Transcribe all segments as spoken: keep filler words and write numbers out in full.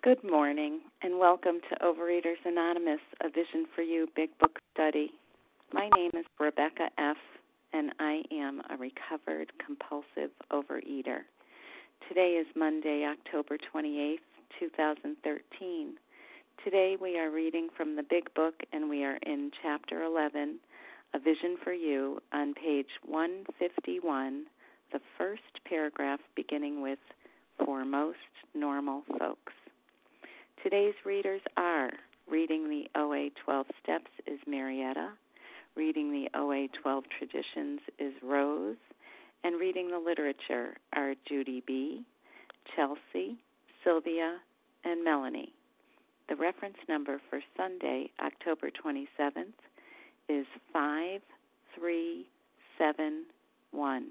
Good morning, and welcome to Overeaters Anonymous, a Vision for You Big Book Study. My name is Rebecca F., and I am a recovered compulsive overeater. Today is Monday, October twenty-eighth, twenty thirteen. Today we are reading from the Big Book, and we are in Chapter eleven, A Vision for You, on page one fifty-one, the first paragraph beginning with, For Most Normal Folks. Today's readers are reading the O A twelve Steps is Marietta, reading the O A twelve Traditions is Rose, and reading the literature are Judy B., Chelsea, Sylvia, and Melanie. The reference number for Sunday, October twenty-seventh, is five three seven one.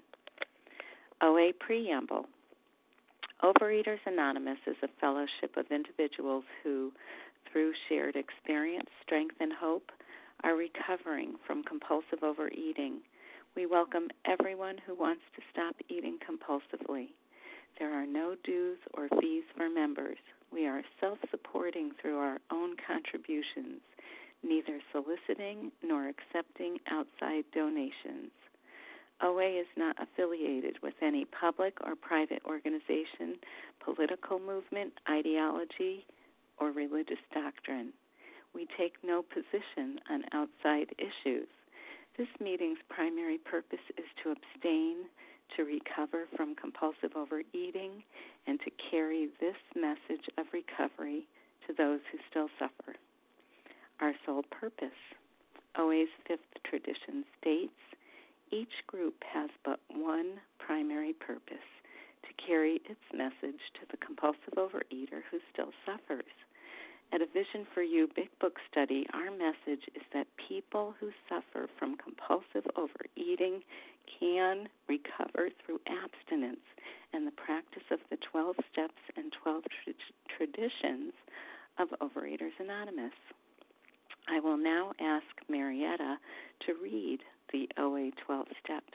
O A Preamble. Overeaters Anonymous is a fellowship of individuals who, through shared experience, strength, and hope, are recovering from compulsive overeating. We welcome everyone who wants to stop eating compulsively. There are no dues or fees for members. We are self-supporting through our own contributions, neither soliciting nor accepting outside donations. O A is not affiliated with any public or private organization, political movement, ideology, or religious doctrine. We take no position on outside issues. This meeting's primary purpose is to abstain, to recover from compulsive overeating, and to carry this message of recovery to those who still suffer. Our sole purpose. O A's fifth tradition states, each group has but one primary purpose, to carry its message to the compulsive overeater who still suffers. At a Vision for You Big Book Study, our message is that people who suffer from compulsive overeating can recover through abstinence and the practice of the twelve steps and twelve tra- traditions of Overeaters Anonymous. I will now ask Marietta to read the O A twelve Steps.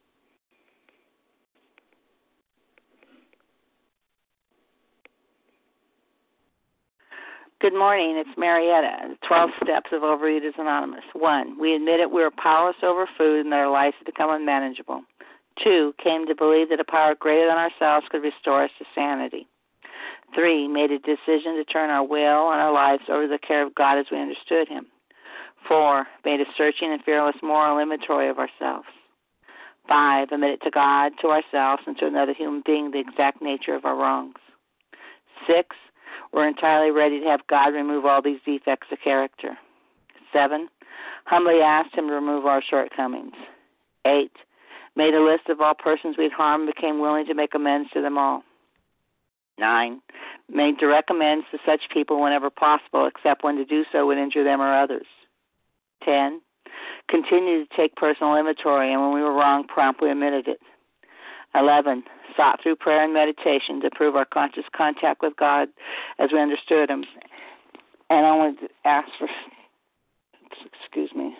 Good morning, it's Marietta, twelve Steps of Overeaters Anonymous. One, we admitted we were powerless over food and that our lives had become unmanageable. Two, came to believe that a power greater than ourselves could restore us to sanity. Three, made a decision to turn our will and our lives over to the care of God as we understood Him. Four, made a searching and fearless moral inventory of ourselves. Five, admitted to God, to ourselves, and to another human being the exact nature of our wrongs. Six, we're entirely ready to have God remove all these defects of character. Seven, humbly asked Him to remove our shortcomings. Eight, made a list of all persons we'd harmed and became willing to make amends to them all. Nine, made direct amends to such people whenever possible, except when to do so would injure them or others. Ten, continued to take personal inventory, and when we were wrong, promptly admitted it. Eleven, sought through prayer and meditation to prove our conscious contact with God as we understood Him. And I wanted to ask for, excuse me,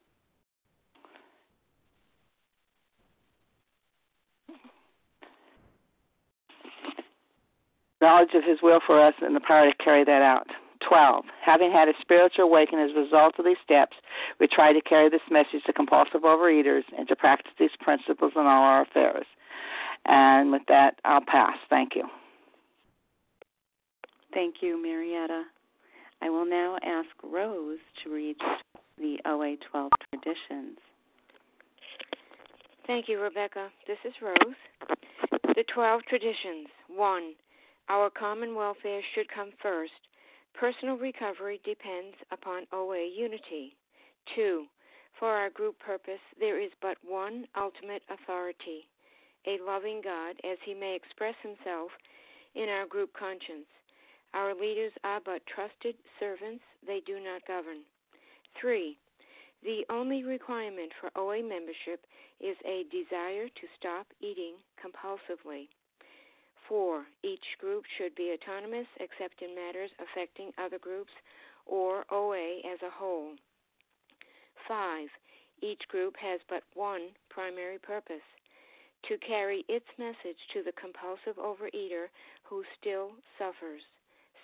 knowledge of His will for us and the power to carry that out. Twelve, having had a spiritual awakening as a result of these steps, we try to carry this message to compulsive overeaters and to practice these principles in all our affairs. And with that, I'll pass. Thank you. Thank you, Marietta. I will now ask Rose to read the O A twelve Traditions. Thank you, Rebecca. This is Rose. The twelve Traditions. One, our common welfare should come first. Personal recovery depends upon O A unity. Two, for our group purpose, there is but one ultimate authority, a loving God as He may express Himself in our group conscience. Our leaders are but trusted servants, they do not govern. Three, the only requirement for O A membership is a desire to stop eating compulsively. Four, each group should be autonomous except in matters affecting other groups or O A as a whole. Five, each group has but one primary purpose, to carry its message to the compulsive overeater who still suffers.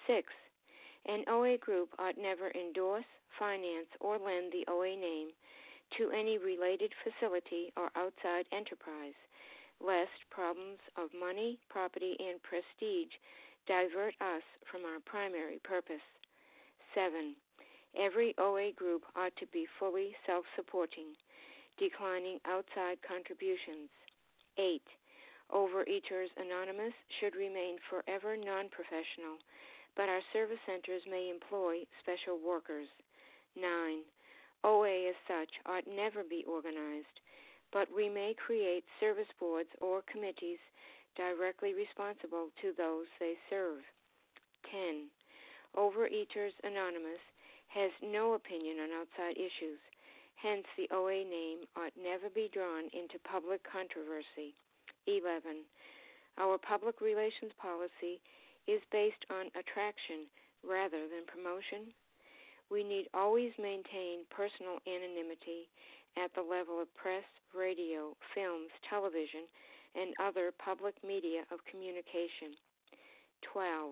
Six, an O A group ought never endorse, finance, or lend the O A name to any related facility or outside enterprise, lest problems of money, property, and prestige divert us from our primary purpose. Seven, every O A group ought to be fully self-supporting, declining outside contributions. Eight, Overeaters Anonymous should remain forever non-professional, but our service centers may employ special workers. Nine, O A as such ought never be organized, but we may create service boards or committees directly responsible to those they serve. Ten, Overeaters Anonymous has no opinion on outside issues. Hence, the O A name ought never be drawn into public controversy. Eleven, our public relations policy is based on attraction rather than promotion. We need always maintain personal anonymity at the level of press, radio, films, television, and other public media of communication. Twelve,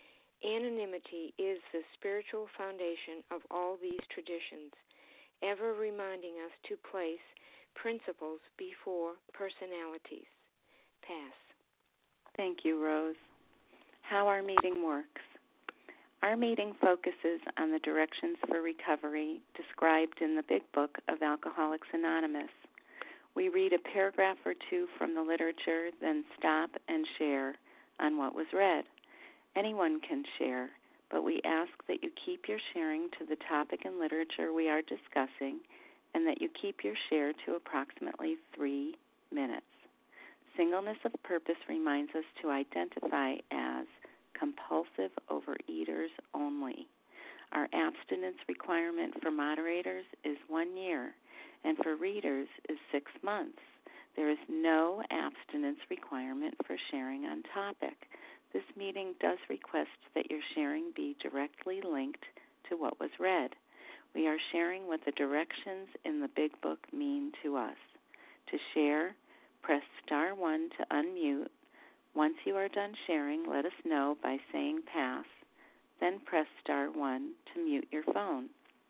anonymity is the spiritual foundation of all these traditions, ever reminding us to place principles before personalities. Pass. Thank you, Rose. How our meeting works. Our meeting focuses on the directions for recovery described in the Big Book of Alcoholics Anonymous. We read a paragraph or two from the literature, then stop and share on what was read. Anyone can share, but we ask that you keep your sharing to the topic and literature we are discussing, and that you keep your share to approximately three minutes. Singleness of purpose reminds us to identify as compulsive overeaters only. Our abstinence requirement for moderators is one year, and for readers is six months. There is no abstinence requirement for sharing on topic. This meeting does request that your sharing be directly linked to what was read. We are sharing what the directions in the Big Book mean to us. To share, press star one to unmute. Once you are done sharing, let us know by saying pass, then press star one to mute your phone.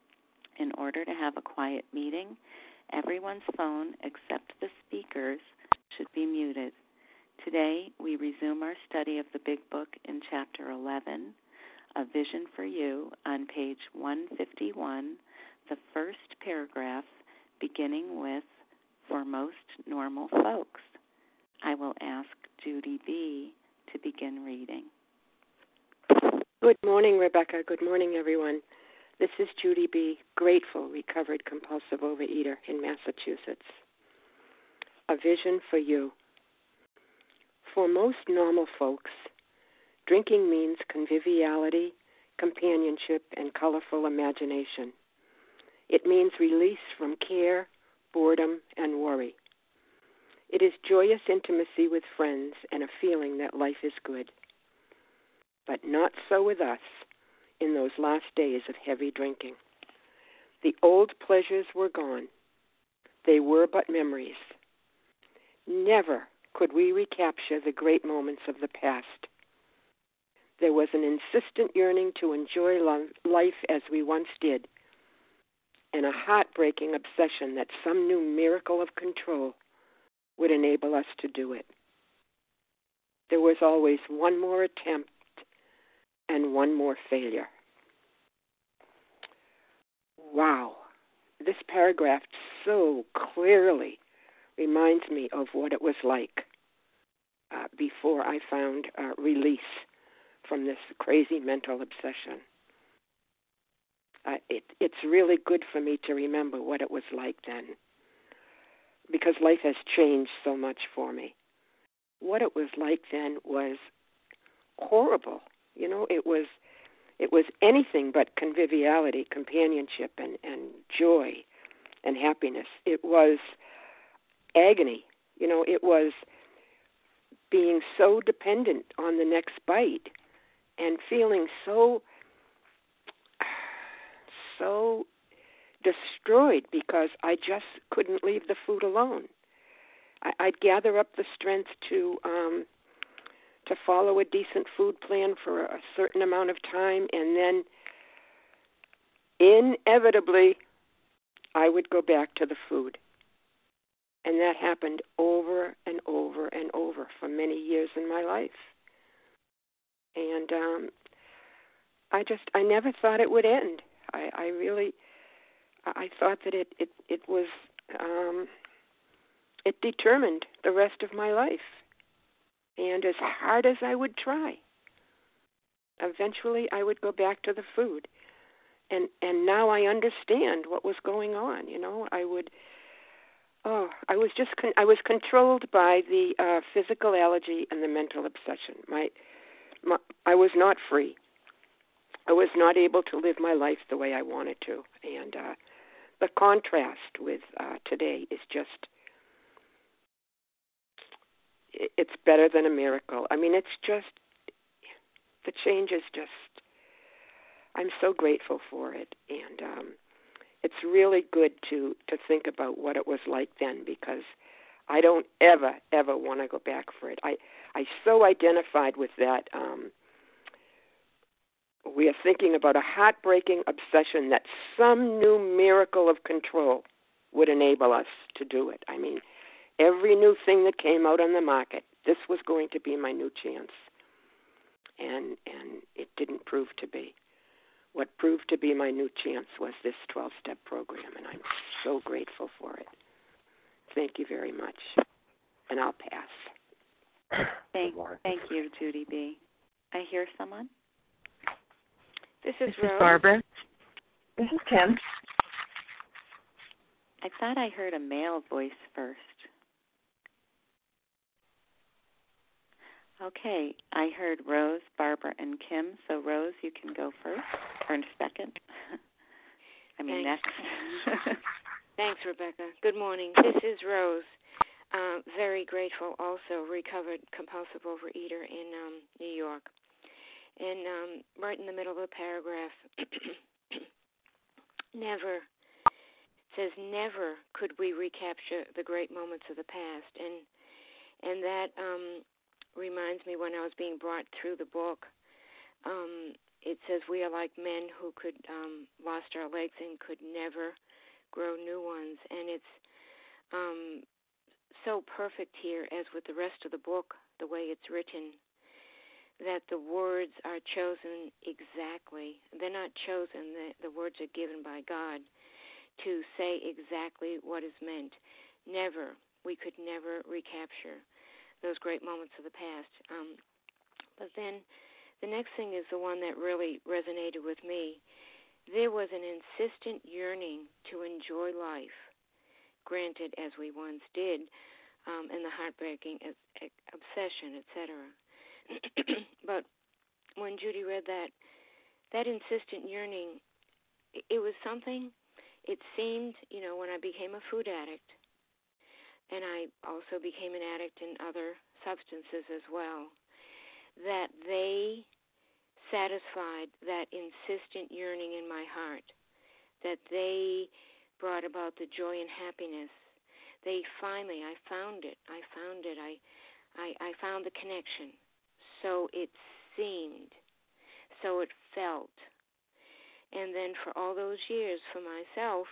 In order to have a quiet meeting, everyone's phone except the speaker's should be muted. Today, we resume our study of the Big Book in Chapter eleven, A Vision for You, on page one fifty-one, the first paragraph, beginning with, For Most Normal Folks. I will ask Judy B. to begin reading. Good morning, Rebecca. Good morning, everyone. This is Judy B., grateful, recovered compulsive overeater in Massachusetts. A Vision for You. For most normal folks, drinking means conviviality, companionship, and colorful imagination. It means release from care, boredom, and worry. It is joyous intimacy with friends and a feeling that life is good. But not so with us in those last days of heavy drinking. The old pleasures were gone. They were but memories. Never could we recapture the great moments of the past. There was an insistent yearning to enjoy life as we once did, and a heartbreaking obsession that some new miracle of control would enable us to do it. There was always one more attempt and one more failure. Wow, this paragraph so clearly reminds me of what it was like uh, before I found uh, release from this crazy mental obsession. Uh, it, it's really good for me to remember what it was like then, because life has changed so much for me. What it was like then was horrible. You know, it was it was anything but conviviality, companionship, and, and joy and happiness. It was agony. You know, it was being so dependent on the next bite and feeling so so destroyed because I just couldn't leave the food alone. I, I'd gather up the strength to um, to follow a decent food plan for a certain amount of time, and then inevitably I would go back to the food. And that happened over and over and over for many years in my life. And um, I just, I never thought it would end. I, I really, I thought that it, it, it was, um, it determined the rest of my life. And as hard as I would try, eventually I would go back to the food. And and now I understand what was going on. You know, I would, oh, I was just, con- I was controlled by the uh, physical allergy and the mental obsession. My, my, I was not free. I was not able to live my life the way I wanted to. And uh, the contrast with uh, today is just, it's better than a miracle. I mean, it's just, the change is just, I'm so grateful for it. And um, it's really good to, to think about what it was like then, because I don't ever, ever want to go back for it. I, I so identified with that. Um, we are thinking about a heartbreaking obsession that some new miracle of control would enable us to do it. I mean, every new thing that came out on the market, this was going to be my new chance. And and it didn't prove to be. What proved to be my new chance was this twelve-step program, and I'm so grateful for it. Thank you very much. And I'll pass. Thank, thank you, Judy B. I hear someone. This is, this Rose. is Barbara. This is Kim. I thought I heard a male voice first. Okay, I heard Rose, Barbara, and Kim. So, Rose, you can go first, or in second. I mean, Thanks. next. Thanks, Rebecca. Good morning. This is Rose. Uh, very grateful also, recovered compulsive overeater in um, New York. And um, right in the middle of the paragraph, never, says never could we recapture the great moments of the past. And and that um, reminds me when I was being brought through the book, um, it says we are like men who could um, lost our legs and could never grow new ones. And it's um, so perfect here, as with the rest of the book, the way it's written, that the words are chosen exactly. They're not chosen. The, the words are given by God to say exactly what is meant. Never, we could never recapture those great moments of the past. Um, but then the next thing is the one that really resonated with me. There was an insistent yearning to enjoy life, granted, as we once did, um, and the heartbreaking obsession, et cetera. But when Judy read that, that insistent yearning, it was something, it seemed, you know, when I became a food addict, and I also became an addict in other substances as well, that they satisfied that insistent yearning in my heart, that they brought about the joy and happiness. They finally, I found it, I found it, I, I, I found the connection. So it seemed, so it felt. And then for all those years for myself,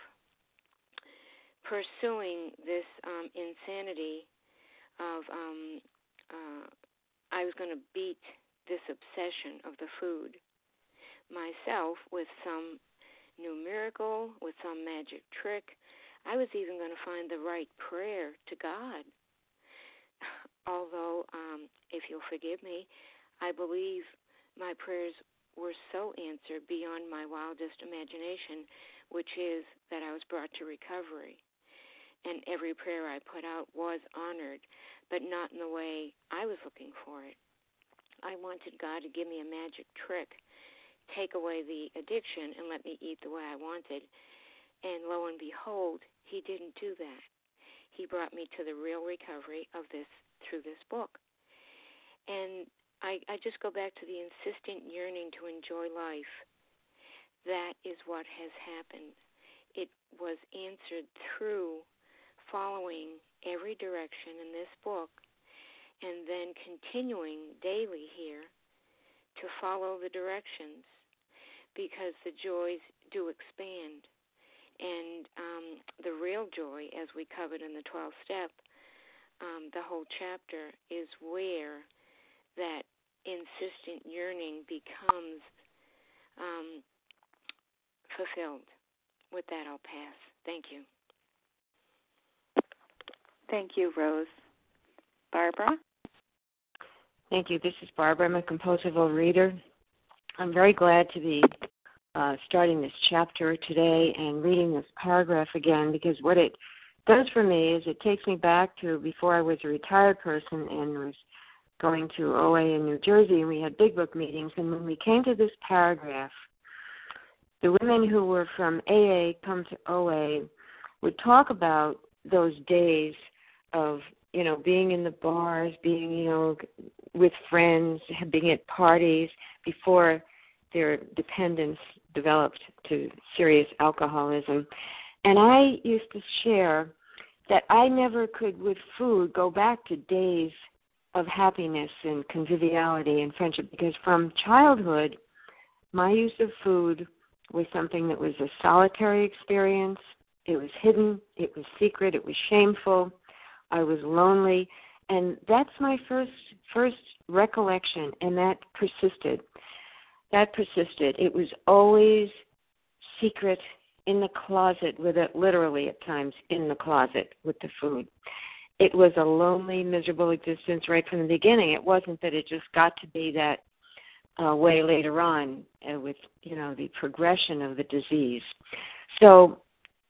pursuing this um, insanity of um, uh, I was going to beat this obsession of the food myself with some new miracle, with some magic trick. I was even going to find the right prayer to God. Although, um, if you'll forgive me, I believe my prayers were so answered beyond my wildest imagination, which is that I was brought to recovery. And every prayer I put out was honored, but not in the way I was looking for it. I wanted God to give me a magic trick, take away the addiction, and let me eat the way I wanted. And lo and behold, He didn't do that. He brought me to the real recovery of this through this book. And I, I just go back to the insistent yearning to enjoy life. That is what has happened. It was answered through following every direction in this book and then continuing daily here to follow the directions, because the joys do expand. And um, the real joy, as we covered in the twelfth step, um, the whole chapter, is where that insistent yearning becomes um, fulfilled. With that, I'll pass. Thank you. Thank you, Rose. Barbara? Thank you. This is Barbara. I'm a compulsive overeater. I'm very glad to be uh, starting this chapter today and reading this paragraph again, because what it does for me is it takes me back to before I was a retired person and was going to O A in New Jersey, and we had big book meetings. And when we came to this paragraph, the women who were from A A come to O A would talk about those days of, you know, being in the bars, being, you know, with friends, being at parties before their dependence developed to serious alcoholism. And I used to share that I never could, with food, go back to days of happiness and conviviality and friendship, because from childhood, my use of food was something that was a solitary experience. It was hidden, it was secret, it was shameful, I was lonely, and that's my first first recollection, and that persisted. That persisted. It was always secret, in the closet with it, literally at times in the closet with the food. It was a lonely, miserable existence right from the beginning. It wasn't that it just got to be that uh, way later on uh, with, you know, the progression of the disease. So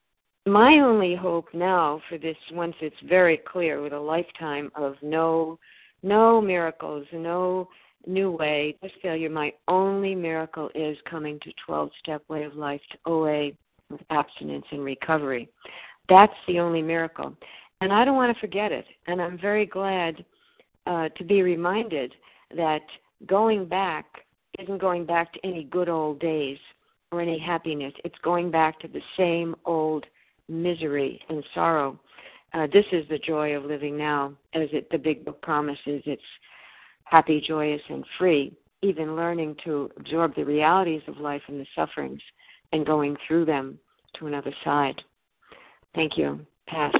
my only hope now for this, once it's very clear with a lifetime of no no miracles, no new way, this failure, my only miracle is coming to twelve-step way of life, to O A with abstinence and recovery. That's the only miracle. And I don't want to forget it. And I'm very glad uh, to be reminded that going back isn't going back to any good old days or any happiness. It's going back to the same old misery and sorrow. Uh, this is the joy of living now, as it, the big book promises. It's happy, joyous, and free, even learning to absorb the realities of life and the sufferings and going through them to another side. Thank you. Pass.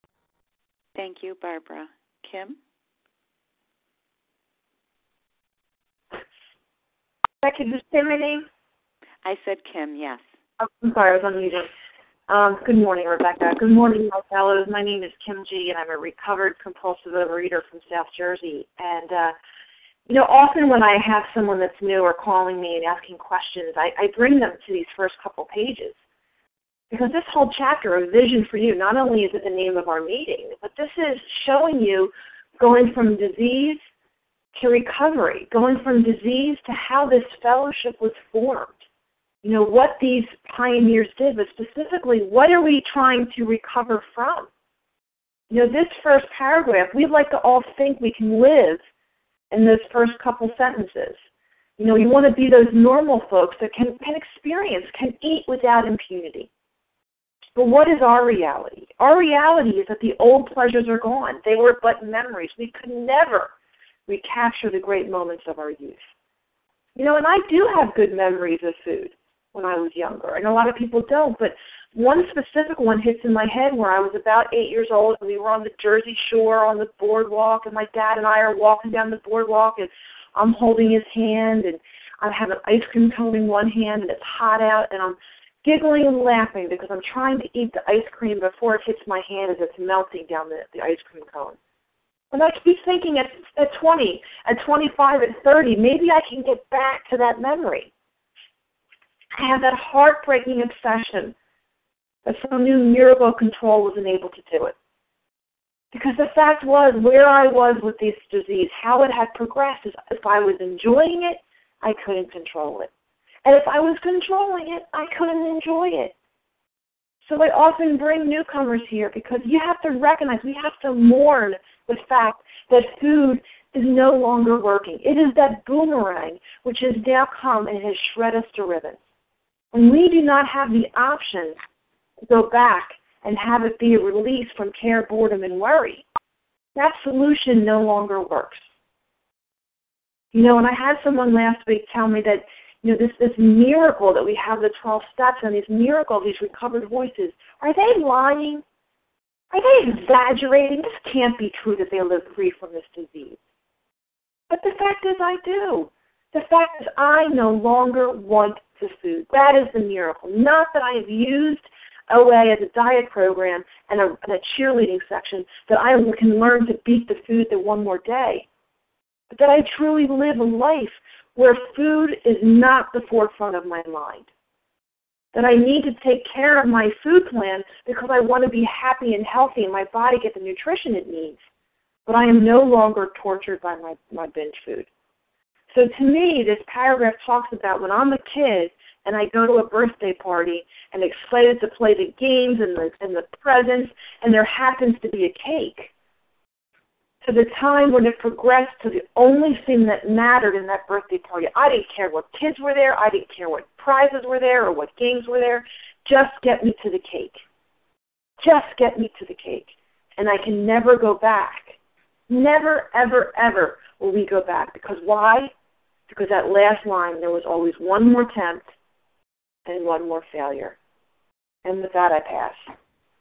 Thank you, Barbara. Kim? Rebecca, did you say my name? I said Kim, yes. Oh, I'm sorry, I was unmuted. Um, good morning, Rebecca. Good morning, my fellows. My name is Kim G., and I'm a recovered compulsive overeater from South Jersey. And, uh, you know, often when I have someone that's new or calling me and asking questions, I, I bring them to these first couple pages. Because this whole chapter of Vision for You, not only is it the name of our meeting, but this is showing you going from disease to recovery, going from disease to how this fellowship was formed. You know, what these pioneers did, but specifically, what are we trying to recover from? You know, this first paragraph, we'd like to all think we can live in those first couple sentences. You know, you want to be those normal folks that can, can experience, can eat without impunity. But what is our reality? Our reality is that the old pleasures are gone. They were but memories. We could never recapture the great moments of our youth. You know, and I do have good memories of food when I was younger, and a lot of people don't, but one specific one hits in my head where I was about eight years old, and we were on the Jersey Shore on the boardwalk, and my dad and I are walking down the boardwalk, and I'm holding his hand, and I have an ice cream cone in one hand, and it's hot out, and I'm giggling and laughing because I'm trying to eat the ice cream before it hits my hand as it's melting down the, the ice cream cone. And I keep thinking at, at twenty, at twenty-five, at thirty, maybe I can get back to that memory. I have that heartbreaking obsession that some new miracle control wasn't able to do it. Because the fact was, where I was with this disease, how it had progressed, is if I was enjoying it, I couldn't control it. And if I was controlling it, I couldn't enjoy it. So I often bring newcomers here because you have to recognize, we have to mourn the fact that food is no longer working. It is that boomerang which has now come and has shredded us to ribbons. And we do not have the option to go back and have it be a release from care, boredom, and worry. that solution no longer works. You know, and I had someone last week tell me that, you know, this, this miracle that we have the twelve steps and these miracle, these recovered voices, are they lying? Are they exaggerating? This can't be true that they live free from this disease. But the fact is I do. The fact is I no longer want the food. That is the miracle. Not that I have used O A as a diet program and a, and a cheerleading section that I can learn to beat the food the one more day. But that I truly live a life where food is not the forefront of my mind. That I need to take care of my food plan because I want to be happy and healthy and my body get the nutrition it needs. But I am no longer tortured by my, my binge food. So to me, this paragraph talks about when I'm a kid and I go to a birthday party and excited to play the games and the, and the presents, and there happens to be a cake, to the time when it progressed to the only thing that mattered in that birthday party. I didn't care what kids were there. I didn't care what prizes were there or what games were there. Just get me to the cake. Just get me to the cake. And I can never go back. Never, ever, ever will we go back. Because why? Because that last line, there was always one more attempt and one more failure. And with that, I pass.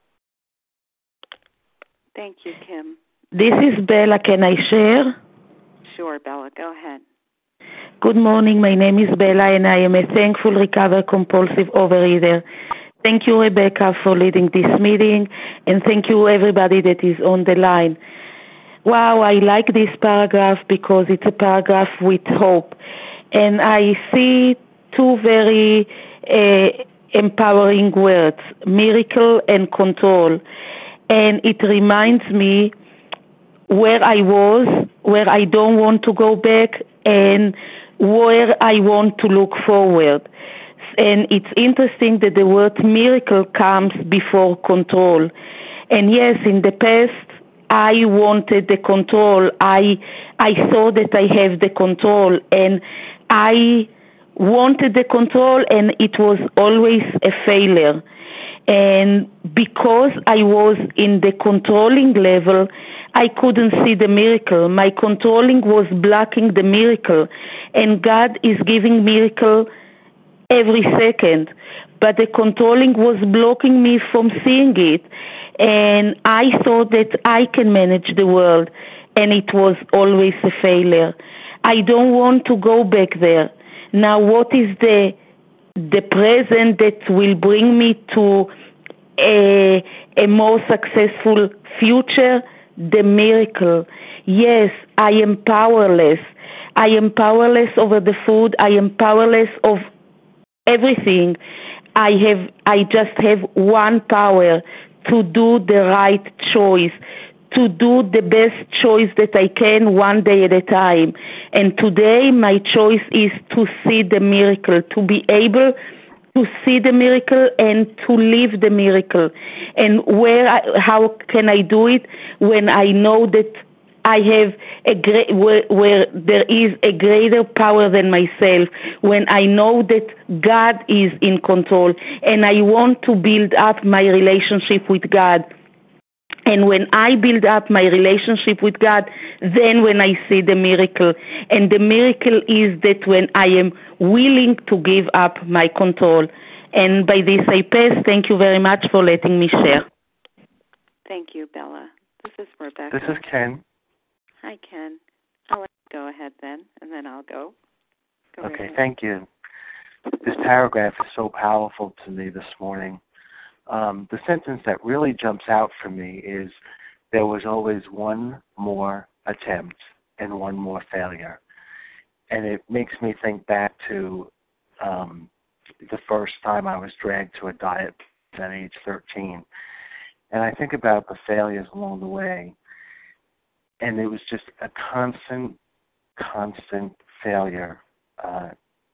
Thank you, Kim. This is Bella. Can I share? Sure, Bella. Go ahead. Good morning. My name is Bella, and I am a thankful recovered compulsive overeater. Thank you, Rebecca, for leading this meeting, and thank you, everybody that is on the line. Wow, I like this paragraph because it's a paragraph with hope. And I see two very uh, empowering words, miracle and control. And it reminds me where I was, where I don't want to go back, and where I want to look forward. And it's interesting that the word miracle comes before control. And yes, in the past, I wanted the control. I I saw that I have the control, and I wanted the control, and it was always a failure. And because I was in the controlling level, I couldn't see the miracle. My controlling was blocking the miracle, and God is giving miracle every second. But the controlling was blocking me from seeing it. And I thought that I can manage the world, and it was always a failure. I don't want to go back there. Now, what is the the present that will bring me to a, a more successful future? The miracle. Yes, I am powerless. I am powerless over the food. I am powerless of everything. I have. I just have one power: to do the right choice, to do the best choice that I can one day at a time. And today my choice is to see the miracle, to be able to see the miracle and to live the miracle. And where, I, how can I do it? When I know that I have a great, where, where there is a greater power than myself, when I know that God is in control, and I want to build up my relationship with God. And when I build up my relationship with God, then when I see the miracle. And the miracle is that when I am willing to give up my control. And by this I pass. Thank you very much for letting me share. Thank you, Bella. This is Rebecca. This is Ken. Hi, Ken. I'll let you go ahead then, and then I'll go. go okay, ahead. Thank you. This paragraph is so powerful to me this morning. Um, the sentence that really jumps out for me is, there was always one more attempt and one more failure. And it makes me think back to um, the first time I was dragged to a diet at age thirteen. And I think about the failures along the way. And it was just a constant, constant failure. Uh,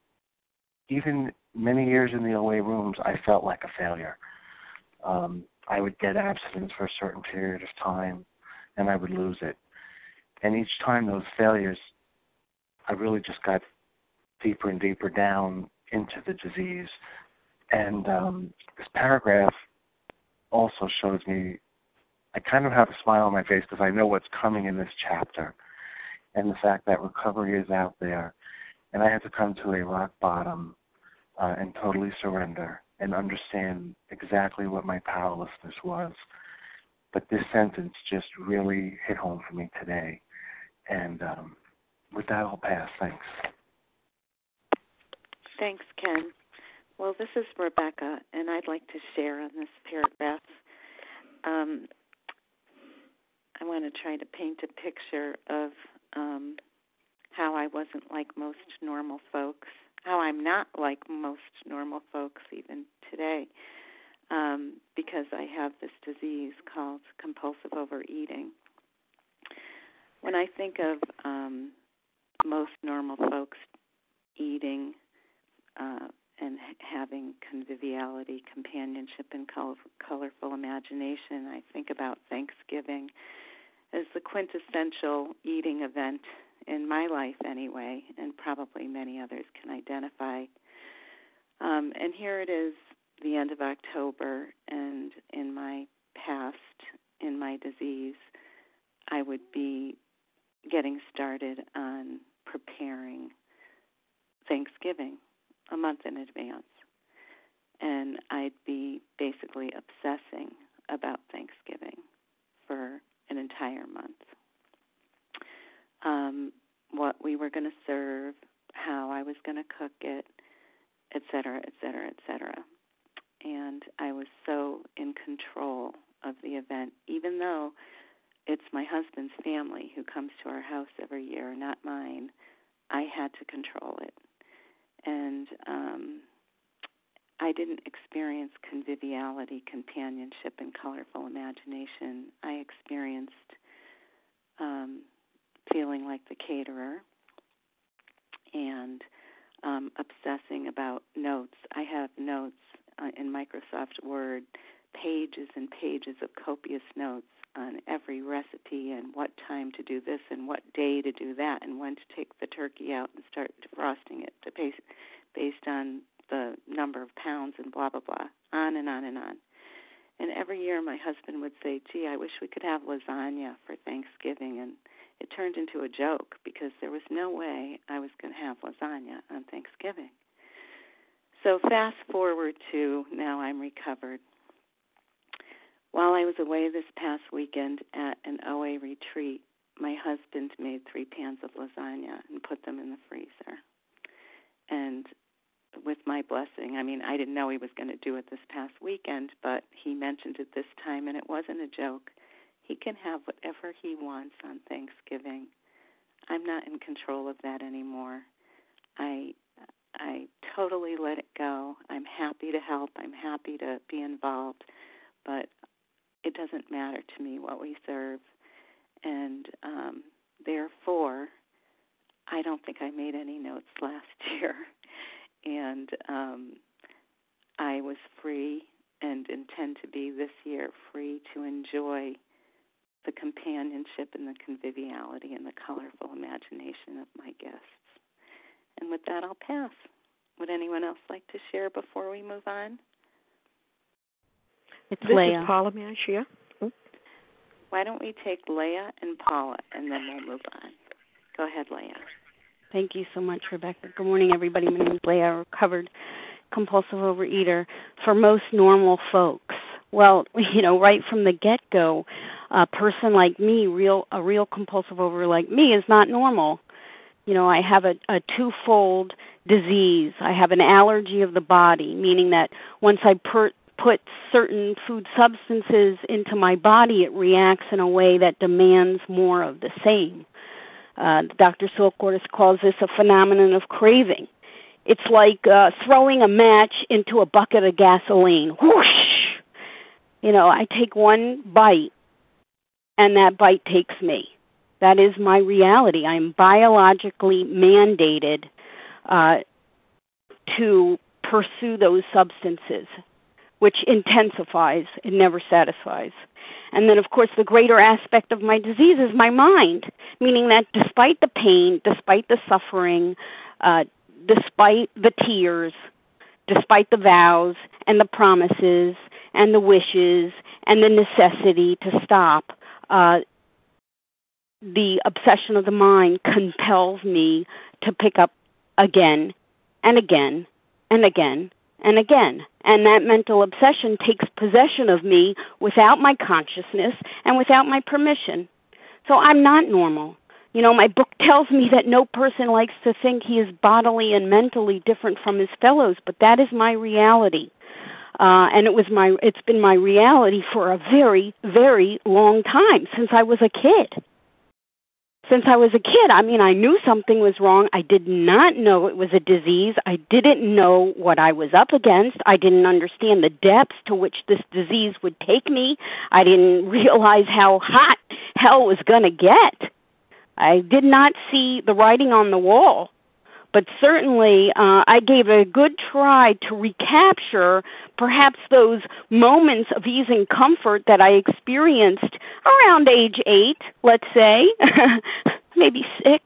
even many years in the O A rooms, I felt like a failure. Um, I would get abstinence for a certain period of time, and I would lose it. And each time those failures, I really just got deeper and deeper down into the disease. And um, this paragraph also shows me I kind of have a smile on my face because I know what's coming in this chapter and the fact that recovery is out there. And I had to come to a rock bottom uh, and totally surrender and understand exactly what my powerlessness was. But this sentence just really hit home for me today. And um, with that, I'll pass. Thanks. Thanks, Ken. Well, this is Rebecca, and I'd like to share on this paragraph. Um, I want to try to paint a picture of um, how I wasn't like most normal folks, how I'm not like most normal folks even today, um, because I have this disease called compulsive overeating. When I think of um, most normal folks eating uh, and having conviviality, companionship, and color, colorful imagination, I think about Thanksgiving as the quintessential eating event in my life anyway, and probably many others can identify. Um, and here it is, the end of October, and in my past, in my disease, I would be getting started on preparing Thanksgiving a month in advance. And I'd be basically obsessing about Thanksgiving for an entire month. Um, what we were going to serve, how I was going to cook it, et cetera, et cetera, et cetera. And I was so in control of the event, even though it's my husband's family who comes to our house every year, not mine. I had to control it. And um, I didn't experience conviviality, companionship, and colorful imagination. I experienced um, feeling like the caterer and um, obsessing about notes. I have notes uh, in Microsoft Word, pages and pages of copious notes on every recipe and what time to do this and what day to do that and when to take the turkey out and start defrosting it to base, based on the number of pounds and blah, blah, blah, on and on and on. And every year my husband would say, gee, I wish we could have lasagna for Thanksgiving. And it turned into a joke because there was no way I was going to have lasagna on Thanksgiving. So fast forward to now I'm recovered. While I was away this past weekend at an O A retreat, my husband made three pans of lasagna and put them in the freezer. And with my blessing, I mean, I didn't know he was going to do it this past weekend, but he mentioned it this time, and it wasn't a joke. He can have whatever he wants on Thanksgiving. I'm not in control of that anymore. I I totally let it go. I'm happy to help. I'm happy to be involved, but it doesn't matter to me what we serve. And um, therefore, I don't think I made any notes last year. And um, I was free and intend to be this year free to enjoy the companionship and the conviviality and the colorful imagination of my guests. And with that, I'll pass. Would anyone else like to share before we move on? It's this Leah. Is Paula Mashia. Oh. Why don't we take Leah and Paula, and then we'll move on. Go ahead, Leah. Thank you so much, Rebecca. Good morning, everybody. My name is Leah, a recovered compulsive overeater. For most normal folks, well, you know, right from the get-go, a person like me, real a real compulsive overeater like me, is not normal. You know, I have a, a twofold disease. I have an allergy of the body, meaning that once I per- put certain food substances into my body, it reacts in a way that demands more of the same. Uh, Doctor Silkworth calls this a phenomenon of craving. It's like uh, throwing a match into a bucket of gasoline. Whoosh! You know, I take one bite, and that bite takes me. That is my reality. I'm biologically mandated uh, to pursue those substances, which intensifies, it never satisfies. And then, of course, the greater aspect of my disease is my mind, meaning that despite the pain, despite the suffering, uh, despite the tears, despite the vows and the promises and the wishes and the necessity to stop. Uh, the obsession of the mind compels me to pick up again and again and again and again. And that mental obsession takes possession of me without my consciousness and without my permission. So I'm not normal. You know, my book tells me that no person likes to think he is bodily and mentally different from his fellows, but that is my reality. Uh, and it was my, it's been my reality for a very, very long time, since I was a kid. Since I was a kid, I mean, I knew something was wrong. I did not know it was a disease. I didn't know what I was up against. I didn't understand the depths to which this disease would take me. I didn't realize how hot hell was going to get. I did not see the writing on the wall. But certainly, uh, I gave a good try to recapture perhaps those moments of ease and comfort that I experienced around age eight, let's say, maybe six.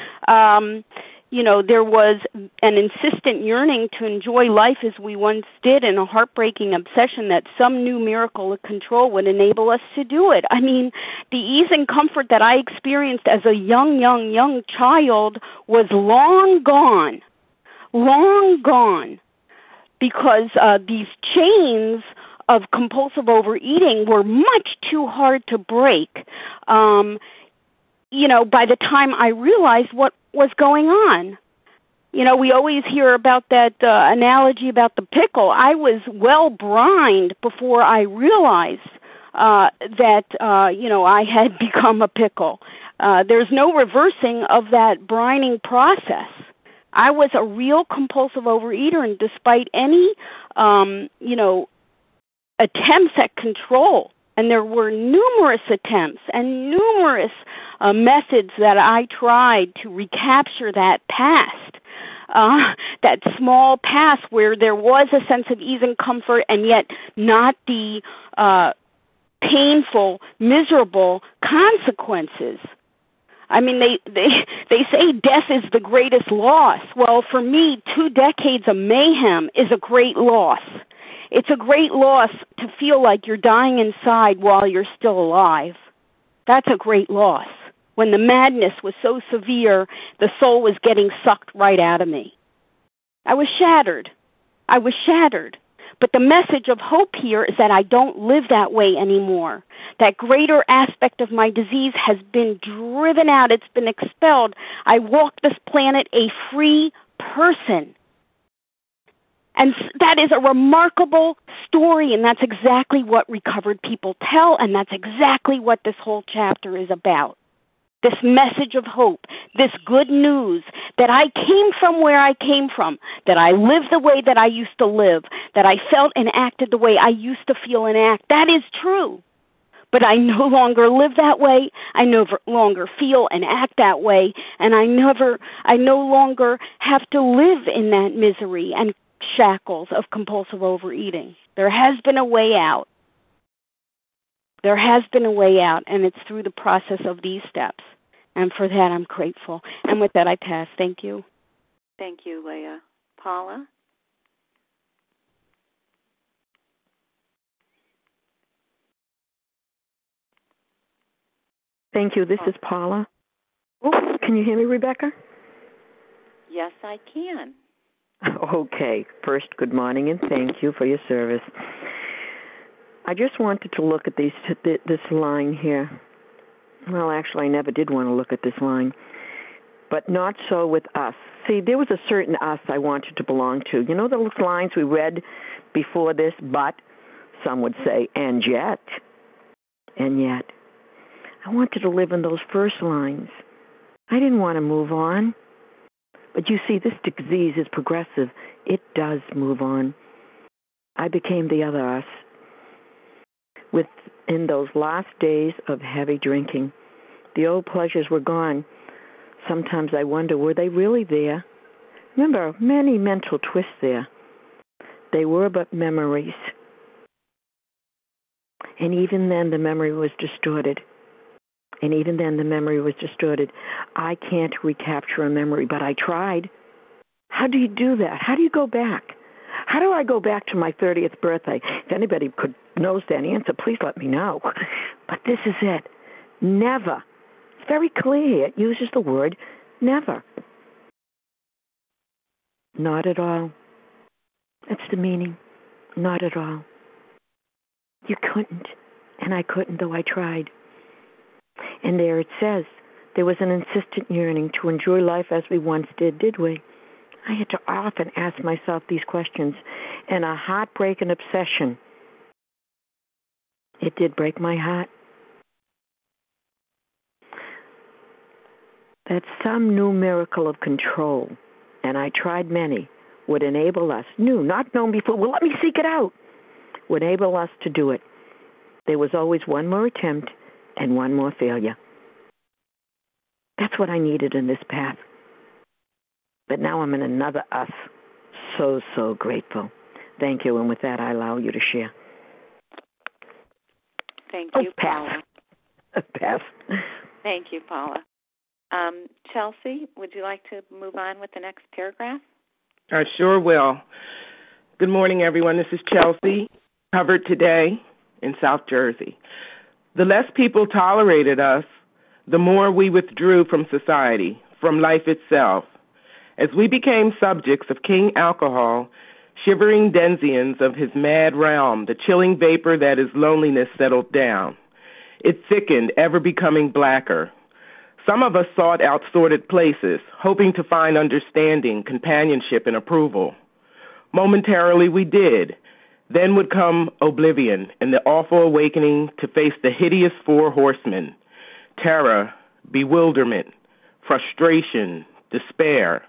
Um, you know, there was an insistent yearning to enjoy life as we once did, and a heartbreaking obsession that some new miracle of control would enable us to do it. I mean, the ease and comfort that I experienced as a young, young, young child was long gone, long gone, because uh, these chains of compulsive overeating were much too hard to break. Um, you know, by the time I realized what was going on. You know, we always hear about that uh, analogy about the pickle. I was well brined before I realized uh, that, uh, you know, I had become a pickle. Uh, there's no reversing of that brining process. I was a real compulsive overeater, and despite any, um, you know, attempts at control, and there were numerous attempts and numerous uh, methods that I tried to recapture that past, uh, that small past where there was a sense of ease and comfort, and yet not the uh, painful, miserable consequences. I mean, they, they they say death is the greatest loss. Well, for me, two decades of mayhem is a great loss. It's a great loss to feel like you're dying inside while you're still alive. That's a great loss. When the madness was so severe, the soul was getting sucked right out of me. I was shattered. I was shattered. But the message of hope here is that I don't live that way anymore. That greater aspect of my disease has been driven out. It's been expelled. I walk this planet a free person. And that is a remarkable story, and that's exactly what recovered people tell, and that's exactly what this whole chapter is about. This message of hope, this good news that I came from where I came from, that I lived the way that I used to live, that I felt and acted the way I used to feel and act. That is true. But I no longer live that way. I no longer feel and act that way, and I never, I no longer have to live in that misery and shackles of compulsive overeating. There has been a way out. There has been a way out, and it's through the process of these steps. And for that, I'm grateful. And with that, I pass. Thank you. Thank you, Leah. Paula? Thank you. This is Paula. Oh, can you hear me, Rebecca? Yes, I can. Okay. First, good morning, and thank you for your service. I just wanted to look at these, this line here. Well, actually, I never did want to look at this line. But not so with us. See, there was a certain us I wanted to belong to. You know those lines we read before this? But, some would say, and yet. And yet. I wanted to live in those first lines. I didn't want to move on. But you see, this disease is progressive. It does move on. I became the other us. Within those last days of heavy drinking, the old pleasures were gone. Sometimes I wonder, were they really there? Remember, many mental twists there. They were but memories. And even then, the memory was distorted. And even then, the memory was distorted. I can't recapture a memory, but I tried. How do you do that? How do you go back? How do I go back to my thirtieth birthday? If anybody could knows that answer, please let me know. But this is it. Never. It's very clear. It uses the word never. Not at all. That's the meaning. Not at all. You couldn't, and I couldn't, though I tried. And there it says, there was an insistent yearning to enjoy life as we once did, did we? I had to often ask myself these questions, and a heartbreak and obsession. It did break my heart. That some new miracle of control, and I tried many, would enable us, new, not known before, well, let me seek it out, would enable us to do it. There was always one more attempt and one more failure. That's what I needed in this path. But now I'm in another us. So, so grateful. Thank you, and with that, I allow you to share. Thank Oh, you, pass. Paula. Pass. Thank you, Paula. Um, Chelsea, would you like to move on with the next paragraph? I sure will. Good morning, everyone. This is Chelsea, covered today in South Jersey. The less people tolerated us, the more we withdrew from society, from life itself. As we became subjects of King Alcohol, shivering denizens of his mad realm, the chilling vapor that is loneliness settled down. It thickened, ever becoming blacker. Some of us sought out sordid places, hoping to find understanding, companionship, and approval. Momentarily we did. Then would come oblivion and the awful awakening to face the hideous four horsemen: terror, bewilderment, frustration, despair.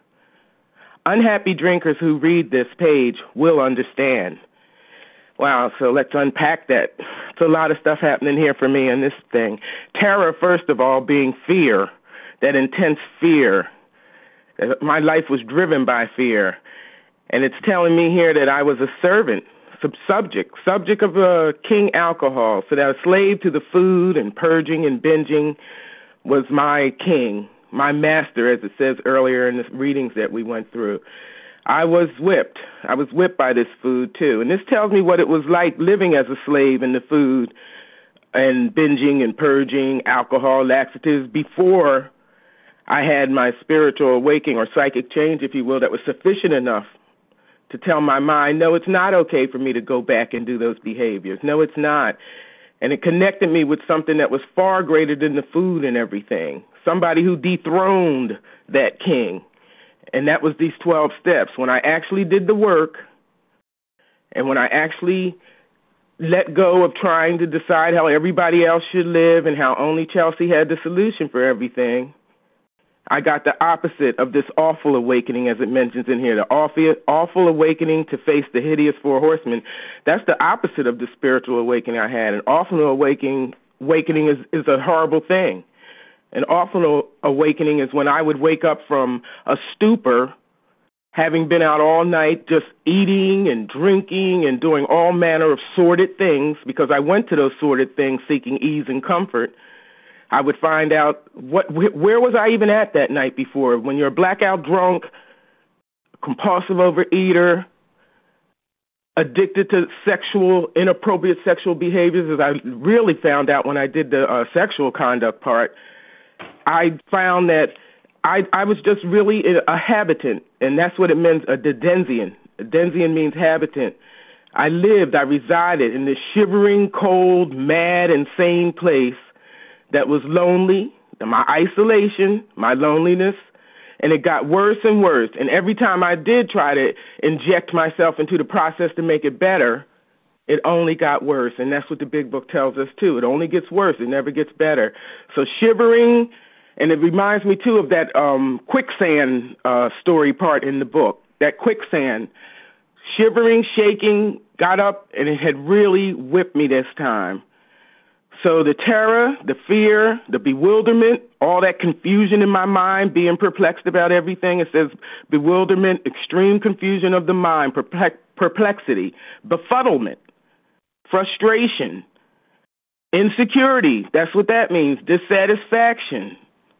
Unhappy drinkers who read this page will understand. Wow, so let's unpack that. It's a lot of stuff happening here for me in this thing. Terror, first of all, being fear, that intense fear. My life was driven by fear. And it's telling me here that I was a servant, sub- subject, subject of uh, King Alcohol, so that a slave to the food and purging and binging was my king, my master, as it says earlier in the readings that we went through. I was whipped. I was whipped by this food, too. And this tells me what it was like living as a slave in the food and binging and purging, alcohol, laxatives, before I had my spiritual awakening or psychic change, if you will, that was sufficient enough to tell my mind, no, it's not okay for me to go back and do those behaviors. No, it's not. And it connected me with something that was far greater than the food and everything, somebody who dethroned that king. And that was these twelve steps. When I actually did the work, and when I actually let go of trying to decide how everybody else should live and how only Chelsea had the solution for everything, I got the opposite of this awful awakening, as it mentions in here, the awful, awful awakening to face the hideous four horsemen. That's the opposite of the spiritual awakening I had. An awful awakening, awakening is, is a horrible thing. An awful awakening is when I would wake up from a stupor, having been out all night just eating and drinking and doing all manner of sordid things, because I went to those sordid things seeking ease and comfort. I would find out what where was I even at that night before. When you're a blackout drunk, compulsive overeater, addicted to sexual, inappropriate sexual behaviors, as I really found out when I did the uh, sexual conduct part, I found that I, I was just really a habitant, and that's what it means, a denizens. A denizens means habitant. I lived, I resided in this shivering, cold, mad, insane place that was lonely, my isolation, my loneliness, and it got worse and worse. And every time I did try to inject myself into the process to make it better, it only got worse. And that's what the big book tells us, too. It only gets worse. It never gets better. So shivering, and it reminds me, too, of that um, quicksand uh, story part in the book, that quicksand. Shivering, shaking, got up, and it had really whipped me this time. So the terror, the fear, the bewilderment, all that confusion in my mind, being perplexed about everything. It says bewilderment, extreme confusion of the mind, perplex- perplexity, befuddlement, frustration, insecurity. That's what that means. Dissatisfaction,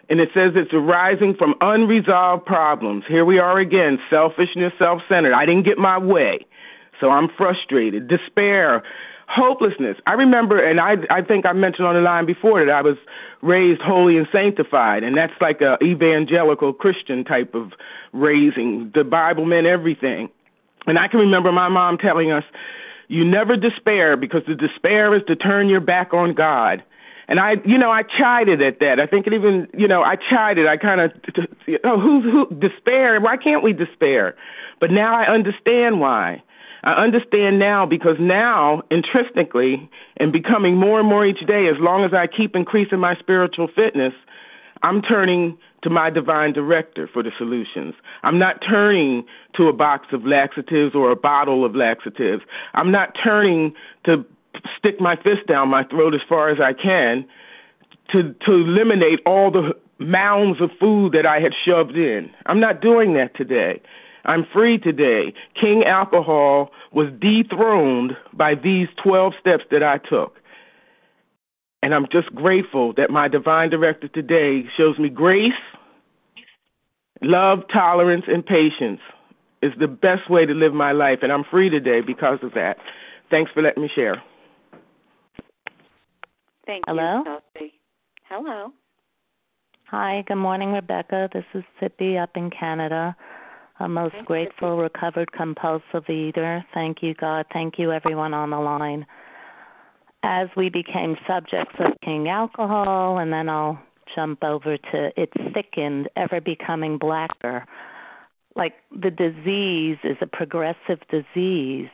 And it says it's arising from unresolved problems. Here we are again, selfishness, self-centered. I didn't get my way, so I'm frustrated. Despair, hopelessness. I remember, and I I think I mentioned on the line before that I was raised holy and sanctified, and that's like a evangelical Christian type of raising. The Bible meant everything. And I can remember my mom telling us, you never despair because the despair is to turn your back on God. And I, you know, I chided at that. I think it even, you know, I chided. I kind of, oh, who's who? Despair? Why can't we despair? But now I understand why. I understand now because now, intrinsically, and becoming more and more each day, as long as I keep increasing my spiritual fitness, I'm turning to my divine director for the solutions. I'm not turning to a box of laxatives or a bottle of laxatives. I'm not turning to stick my fist down my throat as far as I can to to eliminate all the mounds of food that I had shoved in. I'm not doing that today. I'm free today. King Alcohol was dethroned by these twelve steps that I took. And I'm just grateful that my divine director today shows me grace, love, tolerance, and patience is the best way to live my life. And I'm free today because of that. Thanks for letting me share. Thank Hello? you, Chelsea. Hello. Hi, good morning, Rebecca. This is Sippy up in Canada. A most Hi, grateful, Sippy. recovered compulsive eater. Thank you, God. Thank you, everyone on the line. As we became subjects of King Alcohol, and then I'll jump over to it thickened, ever becoming blacker. Like the disease is a progressive disease,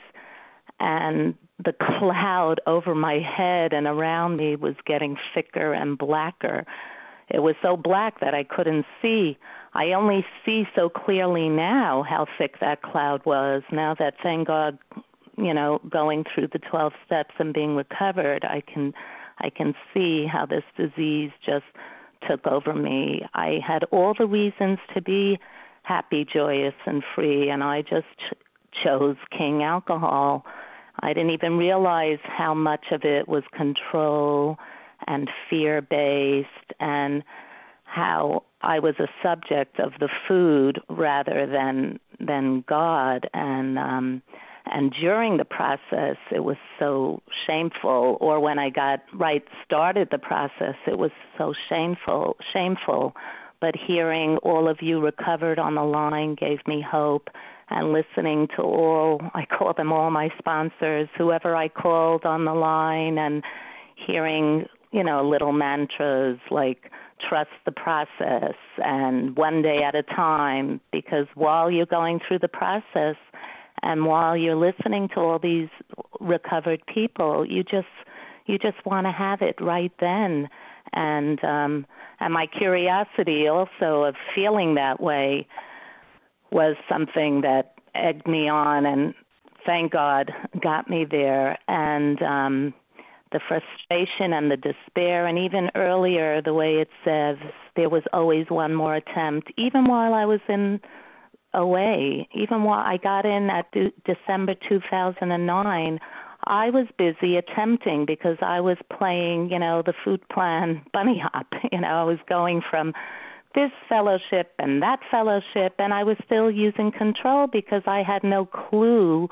and the cloud over my head and around me was getting thicker and blacker. It was so black that I couldn't see. I only see so clearly now how thick that cloud was. Now that, thank God, you know, going through the twelve steps and being recovered, I can I can see how this disease just took over me. I had all the reasons to be happy, joyous, and free, and I just ch- chose King Alcohol. I didn't even realize how much of it was control and fear-based, and how I was a subject of the food rather than than God. And um, and during the process, it was so shameful. Or when I got right started the process, it was so shameful. Shameful. But hearing all of you recovered on the line gave me hope. And listening to all, I call them all my sponsors, whoever I called on the line, and hearing, you know, little mantras like trust the process and one day at a time, because while you're going through the process and while you're listening to all these recovered people, you just you just want to have it right then. And um, and my curiosity also of feeling that way was something that egged me on, and thank God got me there. And um, the frustration and the despair, and even earlier, the way it says, there was always one more attempt, even while I was in away, even while I got in at de- December two thousand nine, I was busy attempting because I was playing, you know, the food plan bunny hop. You know, I was going from this fellowship and that fellowship, and I was still using control because I had no clue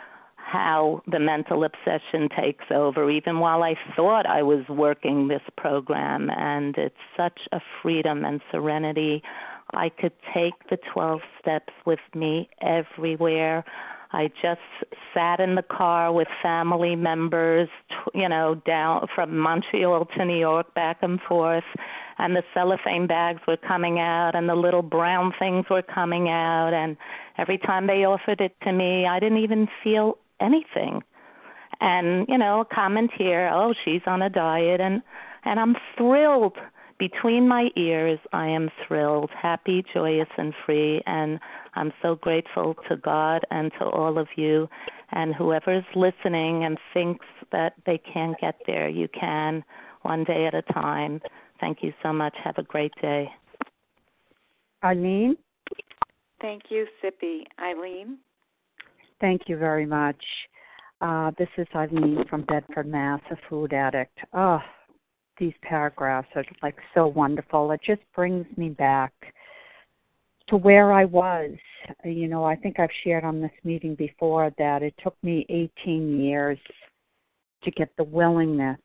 how the mental obsession takes over, even while I thought I was working this program. And it's such a freedom and serenity. I could take the twelve steps with me everywhere. I just sat in the car with family members, you know, down from Montreal to New York, back and forth, and the cellophane bags were coming out and the little brown things were coming out, and every time they offered it to me, I didn't even feel anything. And, you know, a comment here, oh, she's on a diet, and, and I'm thrilled. Between my ears, I am thrilled, happy, joyous, and free, and I'm so grateful to God and to all of you, and whoever's listening and thinks that they can't get there, you can, one day at a time. Thank you so much. Have a great day. Eileen? Thank you, Sippy. Eileen? Thank you very much. Uh, this is Eileen from Bedford, Mass., a food addict. Oh, these paragraphs are like so wonderful. It just brings me back to where I was. You know, I think I've shared on this meeting before that it took me eighteen years to get the willingness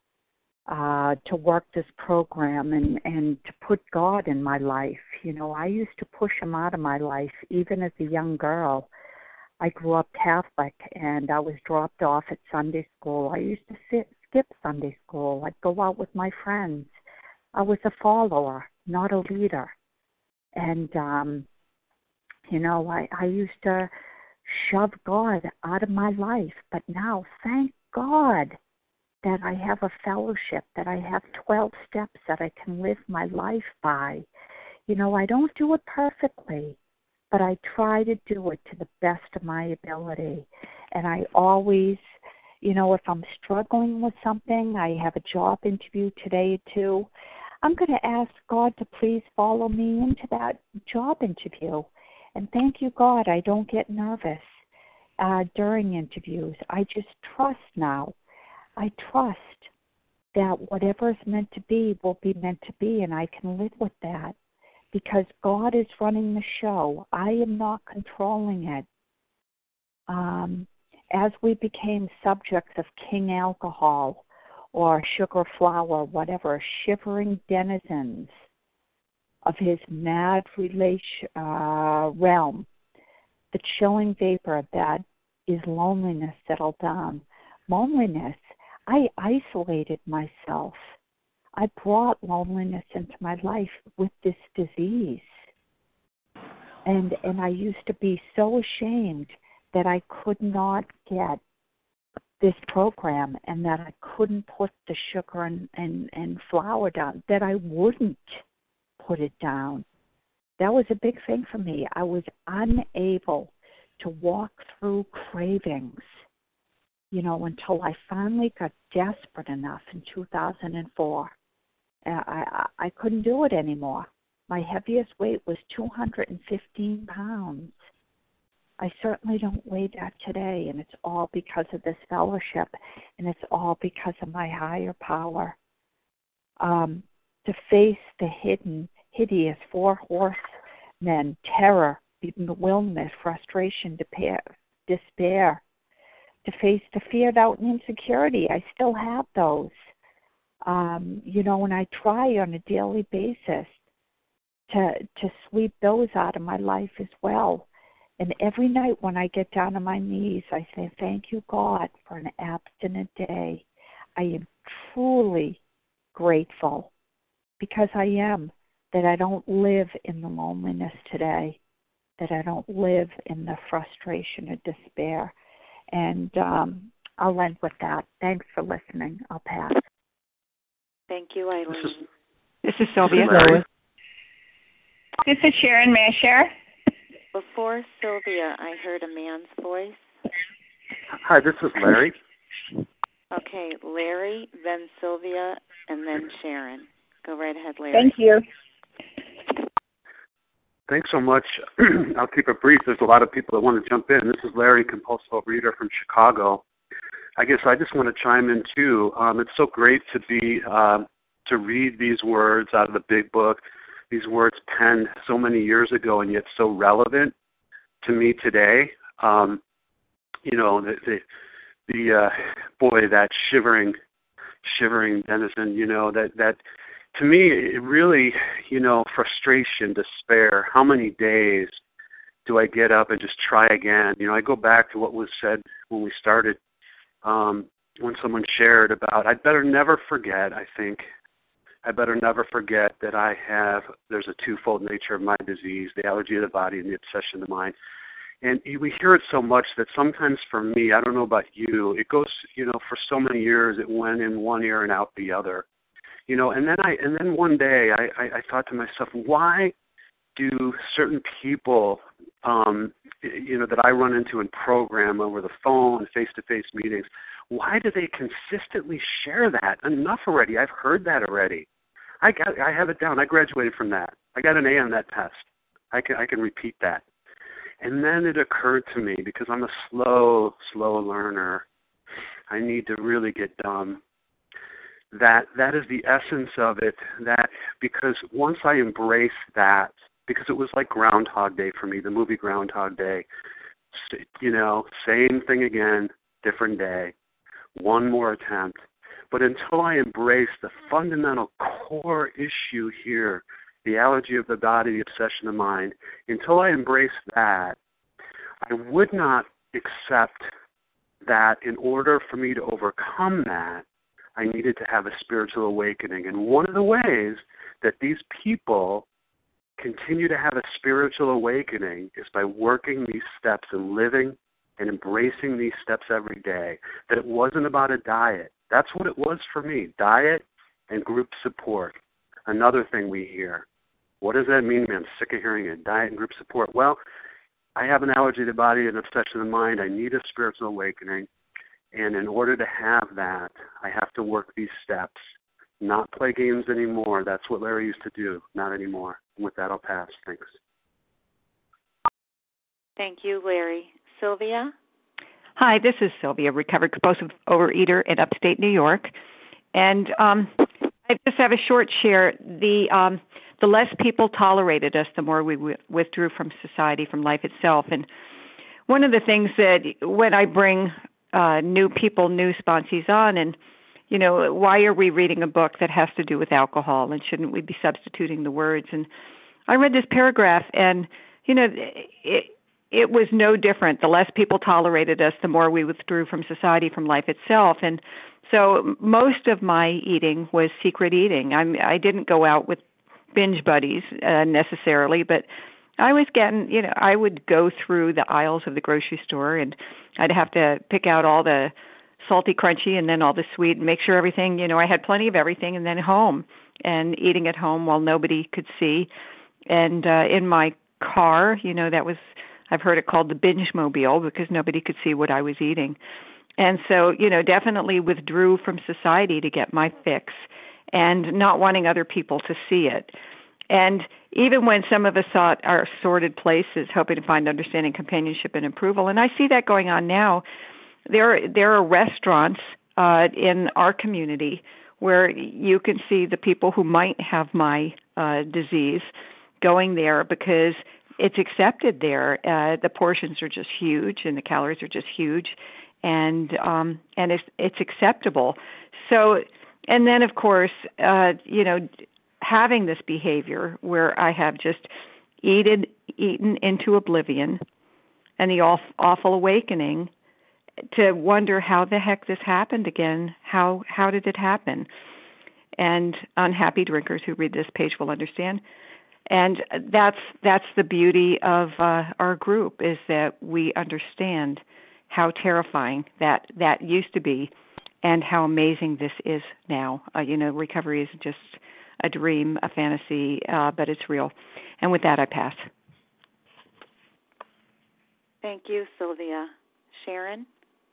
uh, to work this program and, and to put God in my life. You know, I used to push him out of my life even as a young girl. I grew up Catholic, and I was dropped off at Sunday school. I used to sit, skip Sunday school. I'd go out with my friends. I was a follower, not a leader. And, um, you know, I, I used to shove God out of my life. But now, thank God that I have a fellowship, that I have twelve steps that I can live my life by. You know, I don't do it perfectly, but I try to do it to the best of my ability. And I always, you know, if I'm struggling with something, I have a job interview today too, I'm going to ask God to please follow me into that job interview. And thank you, God, I don't get nervous uh, during interviews. I just trust now. I trust that whatever is meant to be will be meant to be, and I can live with that because God is running the show. I am not controlling it. Um, as we became subjects of king alcohol or sugar flower, whatever, shivering denizens of his mad relation, uh, realm, the chilling vapor that is loneliness settled down. Loneliness, I isolated myself. I brought loneliness into my life with this disease. And and I used to be so ashamed that I could not get this program and that I couldn't put the sugar and, and, and flour down, that I wouldn't put it down. That was a big thing for me. I was unable to walk through cravings, you know, until I finally got desperate enough in two thousand four. I, I, I couldn't do it anymore. My heaviest weight was two hundred fifteen pounds. I certainly don't weigh that today, and it's all because of this fellowship, and it's all because of my higher power. Um, to face the hidden, hideous four horsemen, terror, bewilderment, frustration, despair, to face the fear, doubt, and insecurity. I still have those. Um, you know, and I try on a daily basis to to sweep those out of my life as well. And every night when I get down on my knees, I say, thank you, God, for an abstinent day. I am truly grateful because I am, that I don't live in the loneliness today, that I don't live in the frustration or despair. And um, I'll end with that. Thanks for listening. I'll pass. Thank you, Eileen. This is Sylvia. This is Sharon. May I share? Before Sylvia, I heard a man's voice. Hi, this is Larry. Okay, Larry, then Sylvia, and then Sharon. Go right ahead, Larry. Thank you. Thanks so much. I'll keep it brief. There's a lot of people that want to jump in. This is Larry, compulsive overeater from Chicago. I guess I just want to chime in, too. Um, it's so great to be uh, to read these words out of the big book, these words penned so many years ago and yet so relevant to me today. Um, you know, the, the, the uh, boy, that shivering, shivering denizen, you know, that, that to me, it really, you know, frustration, despair. How many days do I get up and just try again? You know, I go back to what was said when we started, um, when someone shared about, I'd better never forget, I think, I better never forget that I have, there's a twofold nature of my disease, the allergy of the body and the obsession of the mind. And we hear it so much that sometimes for me, I don't know about you, it goes, you know, for so many years it went in one ear and out the other. You know, and then I, and then one day I, I, I thought to myself, why do certain people, um, you know, that I run into in program over the phone, face-to-face meetings, why do they consistently share that? Enough already. I've heard that already. I got, I have it down. I graduated from that. I got an A on that test. I can, I can repeat that. And then it occurred to me, because I'm a slow, slow learner, I need to really get dumb. that that is the essence of it, that because once I embraced that, because it was like Groundhog Day for me, the movie Groundhog Day, you know, same thing again, different day, one more attempt. But until I embraced the fundamental core issue here, the allergy of the body, the obsession of mind, until I embraced that, I would not accept that in order for me to overcome that, I needed to have a spiritual awakening. And one of the ways that these people continue to have a spiritual awakening is by working these steps and living and embracing these steps every day. That it wasn't about a diet. That's what it was for me, diet and group support. Another thing we hear. What does that mean? I'm sick of hearing it, diet and group support. Well, I have an allergy to the body and obsession of the mind. I need a spiritual awakening. And in order to have that, I have to work these steps, not play games anymore. That's what Larry used to do, not anymore. And with that, I'll pass. Thanks. Thank you, Larry. Sylvia? Hi, this is Sylvia, recovered compulsive overeater in upstate New York. And um, I just have a short share. The um, the less people tolerated us, the more we w- withdrew from society, from life itself. And one of the things that when I bring uh, new people, new sponsees on, and, you know, why are we reading a book that has to do with alcohol, and shouldn't we be substituting the words? And I read this paragraph, and, you know, it, it was no different. The less people tolerated us, the more we withdrew from society, from life itself. And so most of my eating was secret eating. I'm, I didn't go out with binge buddies uh, necessarily, but I was getting, you know, I would go through the aisles of the grocery store, and I'd have to pick out all the salty, crunchy, and then all the sweet, and make sure everything, you know, I had plenty of everything, and then home, and eating at home while nobody could see. And uh, in my car, you know, that was, I've heard it called the binge mobile, because nobody could see what I was eating. And so, you know, definitely withdrew from society to get my fix, and not wanting other people to see it. And even when some of us sought our sordid places, hoping to find understanding, companionship, and approval, and I see that going on now, there, there are restaurants uh, in our community where you can see the people who might have my uh, disease going there because it's accepted there. Uh, the portions are just huge, and the calories are just huge, and um, and it's it's acceptable. So, and then of course, uh, you know, having this behavior where I have just eaten eaten into oblivion, and the awful, awful awakening to wonder how the heck this happened again. How how did it happen? And unhappy drinkers who read this page will understand. And that's that's the beauty of uh, our group, is that we understand how terrifying that that used to be, and how amazing this is now. Uh, you know, recovery isn't just a dream, a fantasy, uh, but it's real. And with that, I pass. Thank you, Sylvia. Sharon?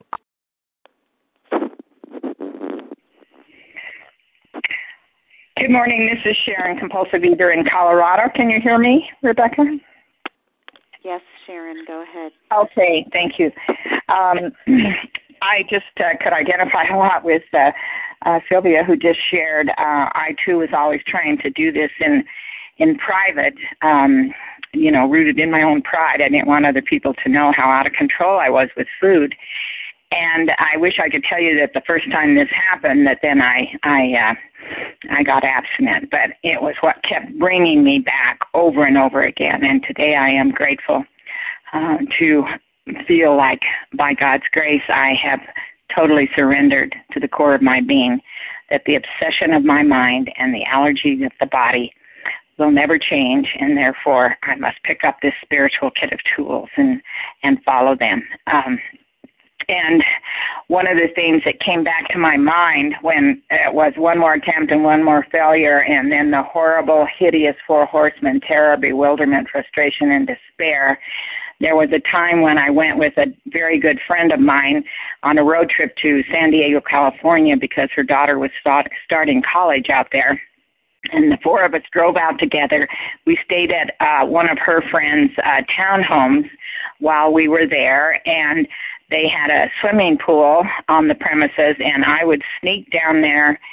Good morning. This is Sharon, compulsive eater in Colorado. Can you hear me, Rebecca? Yes, Sharon, go ahead. Okay, thank you. Um, I just uh, could identify a lot with uh, uh, Sylvia, who just shared. Uh, I, too, was always trying to do this in in private, um, you know, rooted in my own pride. I didn't want other people to know how out of control I was with food. And I wish I could tell you that the first time this happened, that then I I uh, I got abstinent. But it was what kept bringing me back over and over again. And today I am grateful uh, to feel like, by God's grace, I have totally surrendered to the core of my being, that the obsession of my mind and the allergy of the body will never change, and therefore I must pick up this spiritual kit of tools and, and follow them. Um, And one of the things that came back to my mind when it was one more attempt and one more failure, and then the horrible, hideous four horsemen, terror, bewilderment, frustration, and despair. There was a time when I went with a very good friend of mine on a road trip to San Diego, California, because her daughter was start, starting college out there. And the four of us drove out together. We stayed at uh, one of her friends' uh, townhomes while we were there, and they had a swimming pool on the premises, and I would sneak down there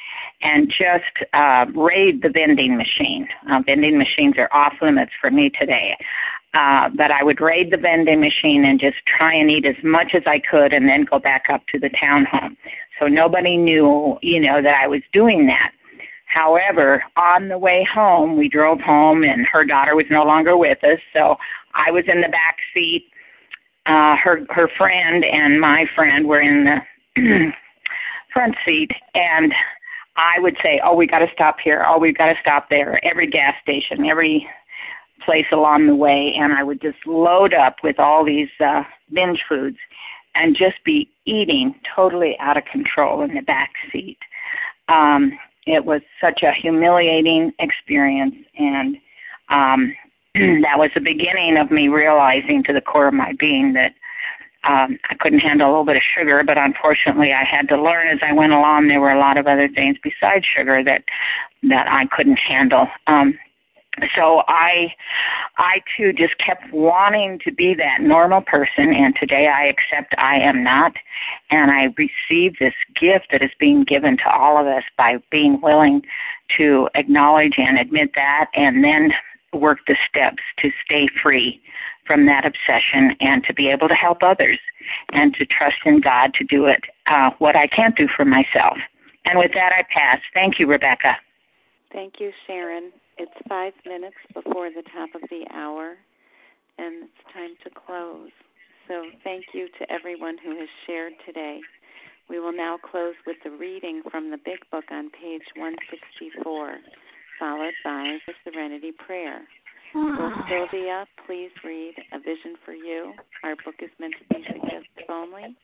and just uh, raid the vending machine. Uh, vending machines are off limits for me today. Uh, but I would raid the vending machine and just try and eat as much as I could and then go back up to the townhome. So nobody knew, you know, that I was doing that. However, on the way home, we drove home and her daughter was no longer with us. So I was in the back seat. Uh, her, her friend and my friend were in the front seat. And I would say, oh, we got to stop here. Oh, we've got to stop there. Every gas station, every place along the way, and I would just load up with all these uh, binge foods and just be eating totally out of control in the back seat. Um, it was such a humiliating experience, and um, that was the beginning of me realizing to the core of my being that um, I couldn't handle a little bit of sugar, but unfortunately I had to learn as I went along there were a lot of other things besides sugar that that I couldn't handle. Um, So I, I too just kept wanting to be that normal person, and today I accept I am not, and I receive this gift that is being given to all of us by being willing to acknowledge and admit that, and then work the steps to stay free from that obsession and to be able to help others and to trust in God to do it, uh, what I can't do for myself. And with that, I pass. Thank you, Rebecca. Thank you, Sharon. It's five minutes before the top of the hour, and it's time to close. So thank you to everyone who has shared today. We will now close with the reading from the Big Book on page one sixty-four, followed by the Serenity Prayer. Will Sylvia please read A Vision for You? Our book is meant to be suggestive only.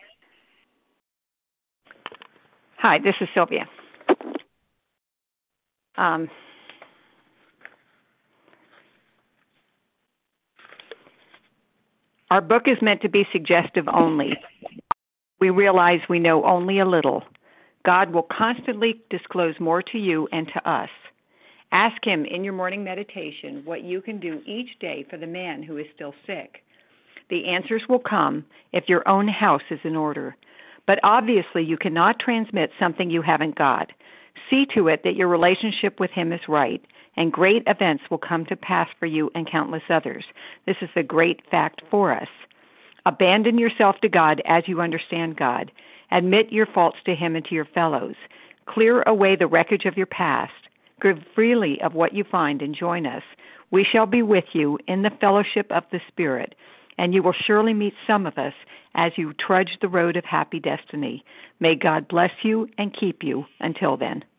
Hi, this is Sylvia. Um, Our book is meant to be suggestive only. We realize we know only a little. God will constantly disclose more to you and to us. Ask Him in your morning meditation what you can do each day for the man who is still sick. The answers will come if your own house is in order. But obviously you cannot transmit something you haven't got. See to it that your relationship with Him is right, and great events will come to pass for you and countless others. This is the great fact for us. Abandon yourself to God as you understand God. Admit your faults to Him and to your fellows. Clear away the wreckage of your past. Give freely of what you find and join us. We shall be with you in the fellowship of the Spirit, and you will surely meet some of us as you trudge the road of happy destiny. May God bless you and keep you until then.